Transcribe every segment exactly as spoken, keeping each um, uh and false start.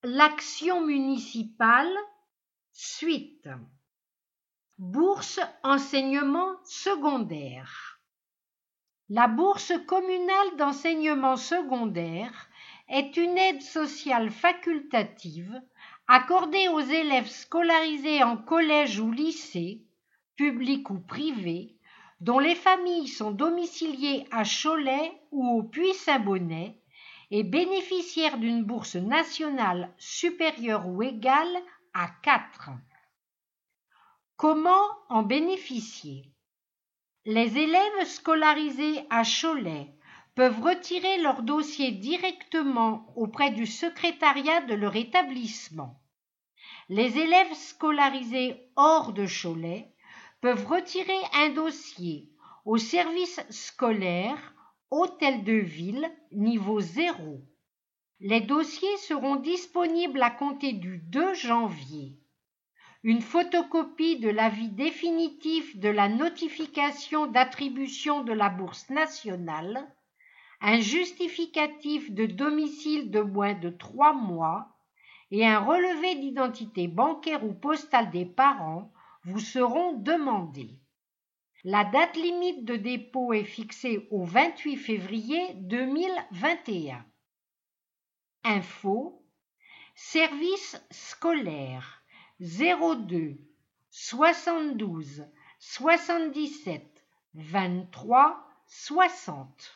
L'action municipale, suite. Bourse enseignement secondaire. La bourse communale d'enseignement secondaire est une aide sociale facultative accordée aux élèves scolarisés en collège ou lycée, public ou privé, dont les familles sont domiciliées à Cholet ou au Puy-Saint-Bonnet et bénéficiaires d'une bourse nationale supérieure ou égale à quatre. Comment en bénéficier? Les élèves scolarisés à Cholet peuvent retirer leur dossier directement auprès du secrétariat de leur établissement. Les élèves scolarisés hors de Cholet peuvent retirer un dossier au service scolaire Hôtel de Ville niveau zéro. Les dossiers seront disponibles à compter du deux janvier. Une photocopie de l'avis définitif de la notification d'attribution de la bourse nationale, un justificatif de domicile de moins de trois mois et un relevé d'identité bancaire ou postale des parents vous seront demandés. La date limite de dépôt est fixée au vingt-huit février deux mille vingt et un. Info, service scolaire zéro deux soixante-douze soixante-dix-sept vingt-trois soixante.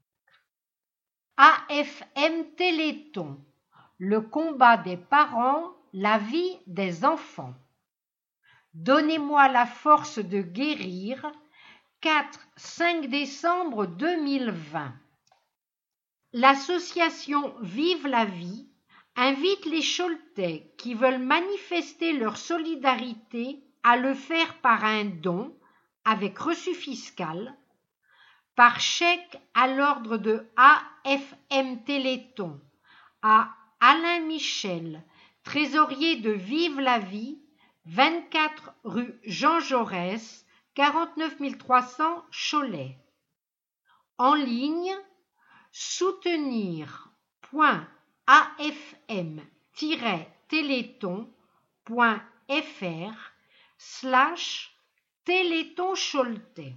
A F M Téléthon, le combat des parents, la vie des enfants. Donnez-moi la force de guérir, quatre à cinq décembre deux mille vingt. L'association Vive la vie invite les Choletais qui veulent manifester leur solidarité à le faire par un don avec reçu fiscal, par chèque à l'ordre de A F M Téléthon à Alain Michel, trésorier de Vive la vie, vingt-quatre rue Jean Jaurès, quarante-neuf mille trois cents Cholet. En ligne, soutenir point a f m tiret téléthon point f r slash téléthon choletais.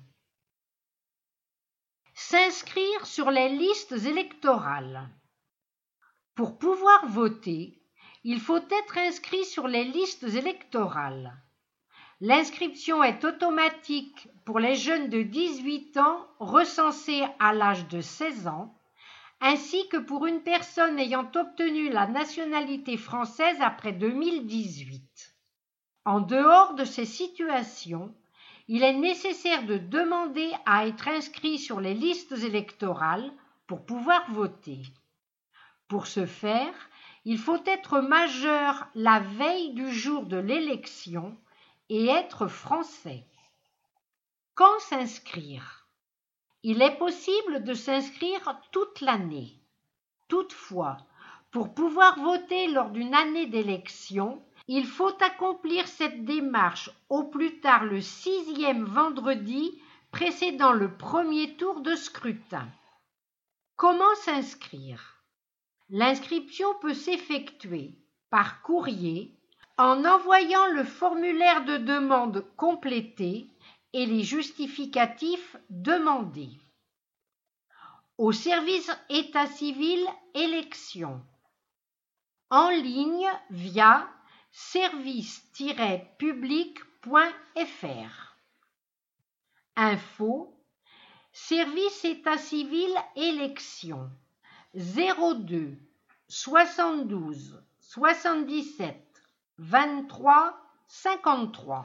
S'inscrire sur les listes électorales. Pour pouvoir voter, il faut être inscrit sur les listes électorales. L'inscription est automatique pour les jeunes de dix-huit ans recensés à l'âge de seize ans, ainsi que pour une personne ayant obtenu la nationalité française après deux mille dix-huit. En dehors de ces situations, il est nécessaire de demander à être inscrit sur les listes électorales pour pouvoir voter. Pour ce faire, il faut être majeur la veille du jour de l'élection et être français. Quand s'inscrire? Il est possible de s'inscrire toute l'année. Toutefois, pour pouvoir voter lors d'une année d'élection, il faut accomplir cette démarche au plus tard le sixième vendredi précédant le premier tour de scrutin. Comment s'inscrire? L'inscription peut s'effectuer par courrier en envoyant le formulaire de demande complété et les justificatifs demandés. Au service état civil élections. En ligne via service tiret public point f r. Info, service état civil élections zéro deux soixante-douze soixante-dix-sept vingt-trois cinquante-trois.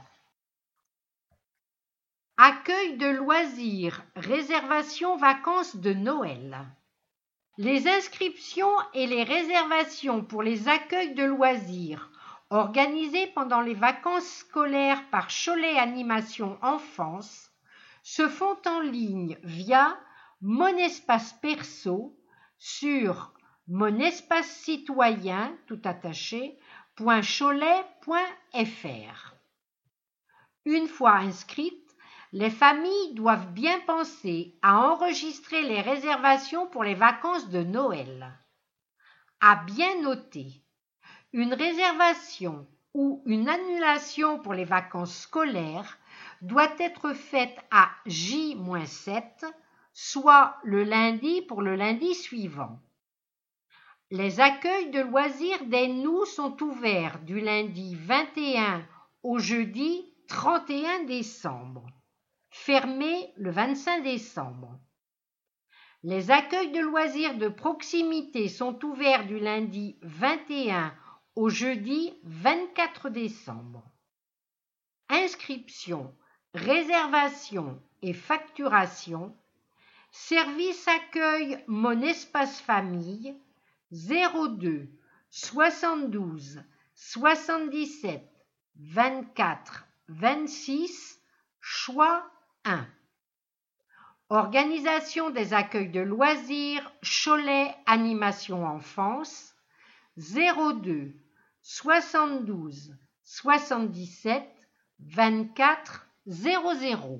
Accueil de loisirs, réservation vacances de Noël. Les inscriptions et les réservations pour les accueils de loisirs organisés pendant les vacances scolaires par Cholet Animation Enfance se font en ligne via Mon Espace Perso sur mon espace citoyen tout attaché point cholet point f r. Une fois inscrites, les familles doivent bien penser à enregistrer les réservations pour les vacances de Noël. À bien noter, Une réservation ou une annulation pour les vacances scolaires doit être faite à J sept, soit le lundi pour le lundi suivant. Les accueils de loisirs des Nous sont ouverts du lundi vingt et un au jeudi trente et un décembre, fermés le vingt-cinq décembre. Les accueils de loisirs de proximité sont ouverts du lundi vingt et un au jeudi vingt-quatre décembre. Inscription, réservation et facturation. Service accueil Mon Espace Famille zéro deux soixante-douze soixante-dix-sept vingt-quatre vingt-six, choix un. Organisation des accueils de loisirs Cholet Animation Enfance zéro deux soixante-douze soixante-dix-sept vingt-quatre zéro zéro.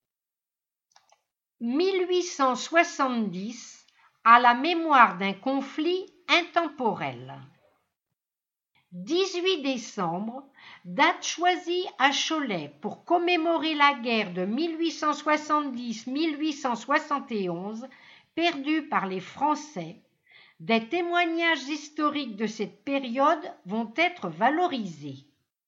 mille huit cent soixante-dix à la mémoire d'un conflit intemporel. dix-huit décembre, date choisie à Cholet pour commémorer la guerre de mille huit cent soixante-dix à mille huit cent soixante et onze perdue par les Français. Des témoignages historiques de cette période vont être valorisés.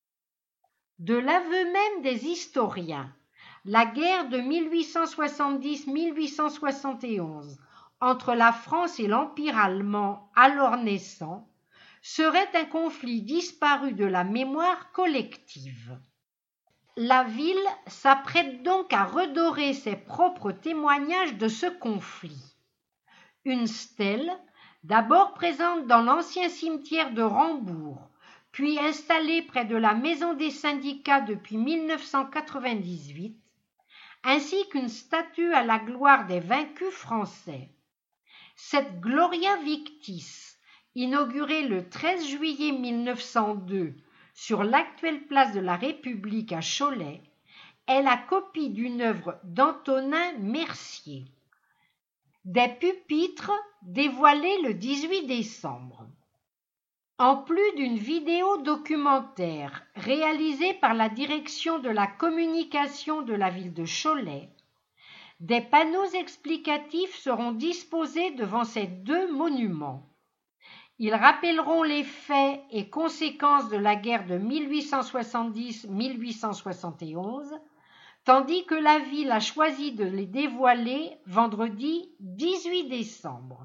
De l'aveu même des historiens, la guerre de mille huit cent soixante-dix à mille huit cent soixante et onze entre la France et l'Empire allemand alors naissant serait un conflit disparu de la mémoire collective. La ville s'apprête donc à redorer ses propres témoignages de ce conflit. Une stèle, d'abord présente dans l'ancien cimetière de Rambourg, puis installée près de la maison des syndicats depuis mille neuf cent quatre-vingt-dix-huit, ainsi qu'une statue à la gloire des vaincus français. Cette Gloria Victis, inaugurée le treize juillet mille neuf cent deux sur l'actuelle place de la République à Cholet, est la copie d'une œuvre d'Antonin Mercier. Des pupitres dévoilés le dix-huit décembre. En plus d'une vidéo documentaire réalisée par la direction de la communication de la ville de Cholet, des panneaux explicatifs seront disposés devant ces deux monuments. Ils rappelleront les faits et conséquences de la guerre de mille huit cent soixante-dix à mille huit cent soixante et onze, tandis que la ville a choisi de les dévoiler vendredi dix-huit décembre.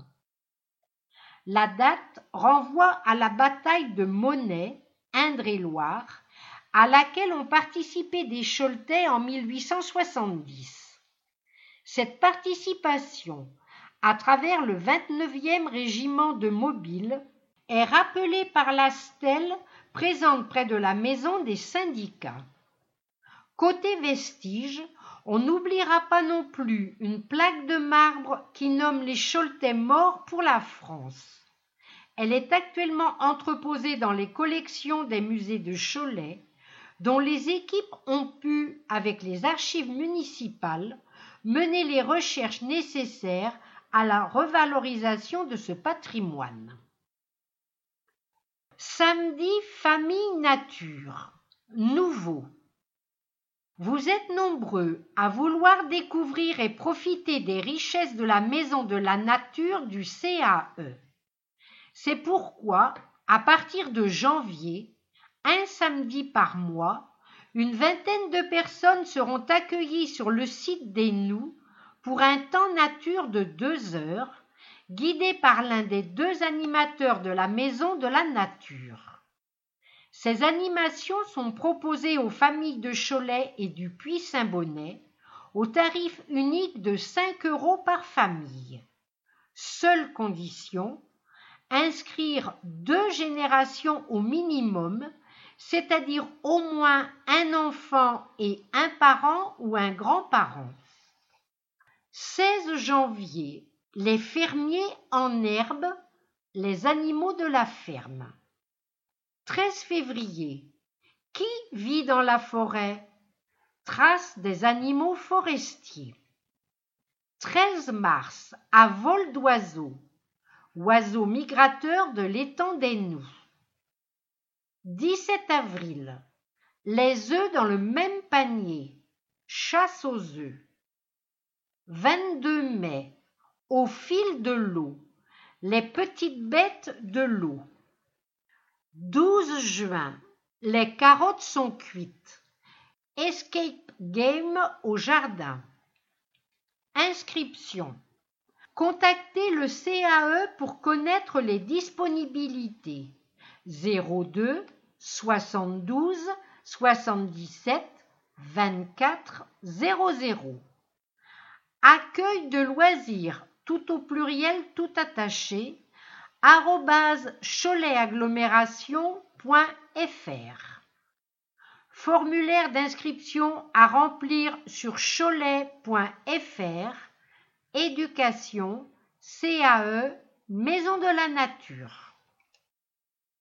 La date renvoie à la bataille de Monnet, Indre-et-Loire, à laquelle ont participé des Choletais en mille huit cent soixante-dix. Cette participation, à travers le vingt-neuvième régiment de mobiles, est rappelée par la stèle présente près de la maison des syndicats. Côté vestiges, on n'oubliera pas non plus une plaque de marbre qui nomme les Choletais morts pour la France. Elle est actuellement entreposée dans les collections des musées de Cholet, dont les équipes ont pu, avec les archives municipales, mener les recherches nécessaires à la revalorisation de ce patrimoine. Samedi Famille Nature. Nouveau. Vous êtes nombreux à vouloir découvrir et profiter des richesses de la Maison de la Nature du C A E. C'est pourquoi, à partir de janvier, un samedi par mois, une vingtaine de personnes seront accueillies sur le site des Nous pour un temps nature de deux heures, guidé par l'un des deux animateurs de la Maison de la Nature. Ces animations sont proposées aux familles de Cholet et du Puy-Saint-Bonnet au tarif unique de cinq euros par famille. Seule condition, inscrire deux générations au minimum, c'est-à-dire au moins un enfant et un parent ou un grand-parent. seize janvier, les fermiers en herbe, les animaux de la ferme. treize février, qui vit dans la forêt? Traces des animaux forestiers. treize mars, à vol d'oiseau, oiseaux migrateurs de l'étang des Nous. dix-sept avril. Les œufs dans le même panier. Chasse aux œufs. vingt-deux mai. Au fil de l'eau. Les petites bêtes de l'eau. douze juin. Les carottes sont cuites. Escape game au jardin. Inscription. Contactez le C A E pour connaître les disponibilités. zéro deux soixante-douze soixante-dix-sept vingt-quatre zéro zéro. Accueil de loisirs, tout au pluriel, tout attaché, arobase choletagglomération point f r. Formulaire d'inscription à remplir sur cholet point f r. Éducation, C A E, Maison de la Nature.